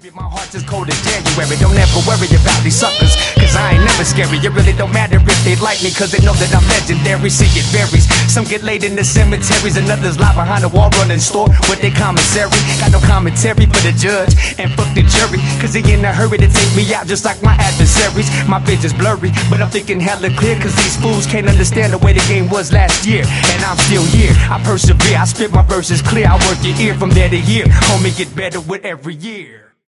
My heart's as cold as January. Don't ever worry about these suckers, cause I ain't never scary. It really don't matter if they like me, cause they know that I'm legendary. See, it varies. Some get laid in the cemeteries, and others lie behind the wall running store with their commissary. Got no commentary for the judge and fuck the jury, cause they in a hurry to take me out just like my adversaries. My vision's blurry, but I'm thinking hella clear, cause these fools can't understand the way the game was last year. And I'm still here, I persevere, I spit my verses clear, I work your ear from there to year. Homie, get better with every year.